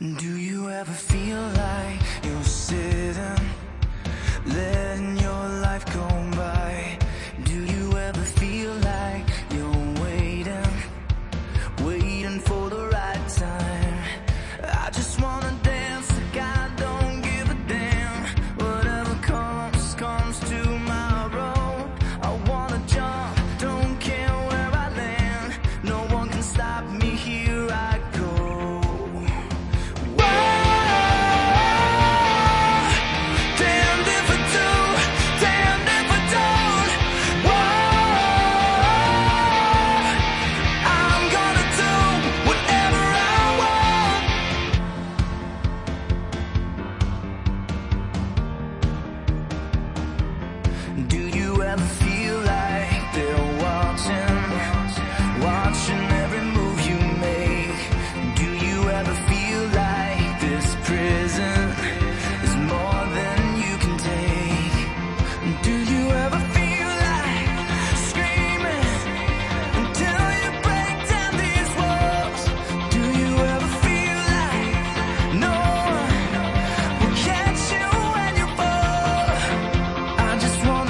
Do you ever feel like you're sitting, letting your life go by? Do you ever feel like you're waiting, waiting for the right time? I just wanna dance like I don't give a damn. Whatever comes, comes tomorrow. I wanna jump, don't care where I land. No one can stop me, here I go. Do you ever feel like they're watching every move you make? Do you ever feel like this prison is more than you can take? Do you ever feel like screaming until you break down these walls? Do you ever feel like no one will catch you when you fall? I just wanna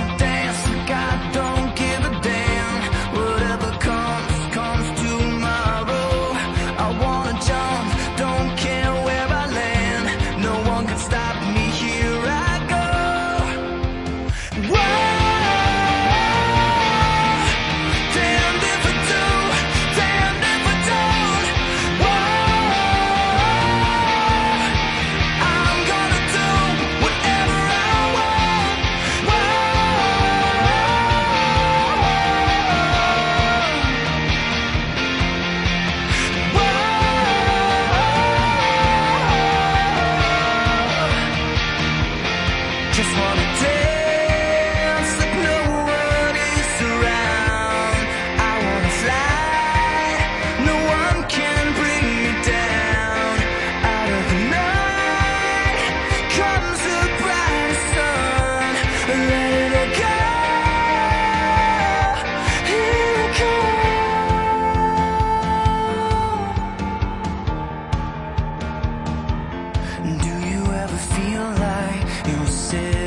just wanna dance like no one is around. I wanna fly, no one can bring me down. Out of the night comes the bright sun. Let it all go, here it comes. Do you ever feel like you're sick,